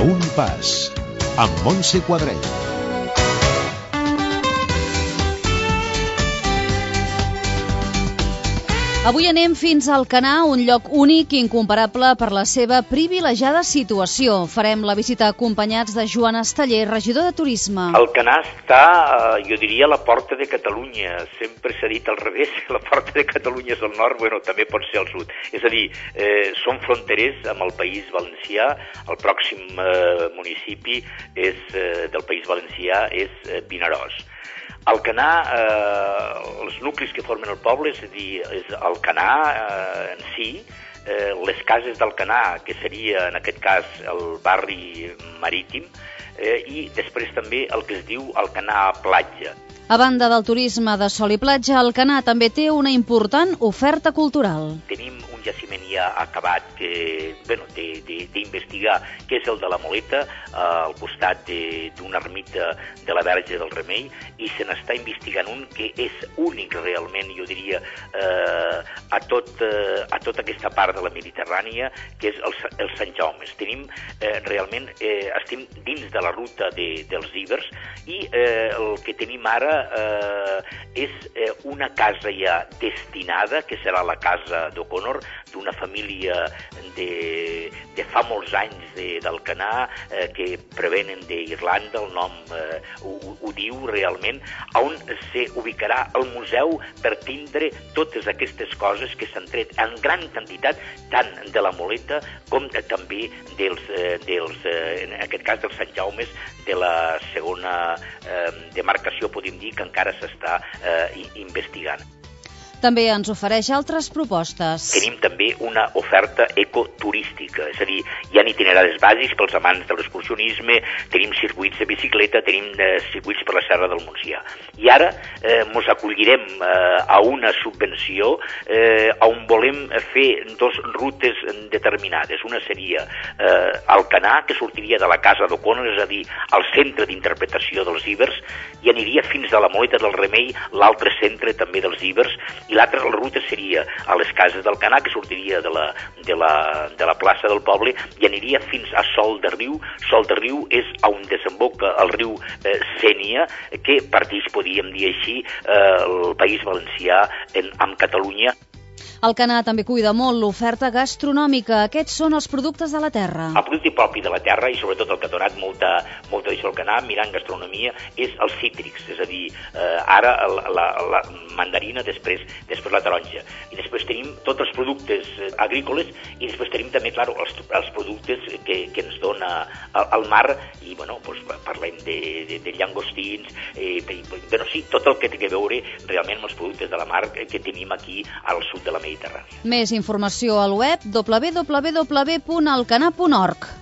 un pas, amb Montse Quadret. Avui anem fins a Alcanar, un lloc únic i incomparable per la seva privilegiada situació. Farem la visita acompanyats de Joan Esteller, regidor de Turisme. Alcanar està, jo diria, a la porta de Catalunya. Sempre s'ha dit al revés, la porta de Catalunya és al nord, bueno, també pot ser al sud. És a dir, som fronterers amb el País Valencià. El pròxim municipi del País Valencià és Vinaròs. Alcanar, els nuclis que formen el poble, és a dir, és Alcanar en si, les cases d'Alcanar, que seria en aquest cas el barri marítim, i després també el que es diu Alcanar Platja. A banda del turisme de sol i platja, Alcanar també té una important oferta cultural. Tenim un jaciment ja acabat d'investigar, que és el de la Moleta, al costat d'una ermita de la Verge del Remei, i se n'està investigant un que és únic realment, jo diria, a tota aquesta part de la Mediterrània, que és el Sant Jaume. Realment estem dins de la ruta dels Ibers, i el que tenim ara és una casa ja destinada, que serà la casa d'O'Connor, d'una família de fa molts anys d'Alcanar, que prevenen d'Irlanda, el nom ho diu realment, on s'ubicarà el museu per tindre totes aquestes coses que s'han tret en gran quantitat, tant de la Moleta com també en aquest cas dels Sant Jaumes, de la segona demarcació, podem dir, que encara s'està investigant. També ens ofereix altres propostes. Tenim també una oferta ecoturística, és a dir, hi ha itineraris bàsics pels amants de l'excursionisme, tenim circuits de bicicleta, tenim circuits per la Serra del Montsià. I ara ens acollirem a una subvenció on volem fer dos rutes determinades. Una seria Alcanar, que sortiria de la casa d'O'Connor, és a dir, al centre d'interpretació dels Ibers, i aniria fins a la Moleta del Remei, l'altre centre també dels Ibers, i l'altra ruta seria a les cases d'Alcanar, que sortiria de la plaça del poble i aniria fins a Sol de Riu. Sol de Riu és on desemboca el riu Sénia, que parteix, podríem dir així, el País Valencià amb Catalunya. Alcanar també cuida molt l'oferta gastronòmica. Aquests són els productes de la terra. El producte propi de la terra, i sobretot el que ha donat molta d'això Alcanar, mirant gastronomia, és els cítrics. És a dir, ara la mandarina, després la taronja. I després tenim tots els productes agrícoles, i després tenim també, clar, els productes que ens dona el mar, i parlem de llangostins, sí, tot el que té a veure realment amb els productes de la mar que tenim aquí al sud de la Mediterrània. Més informació al web www.alcanar.org.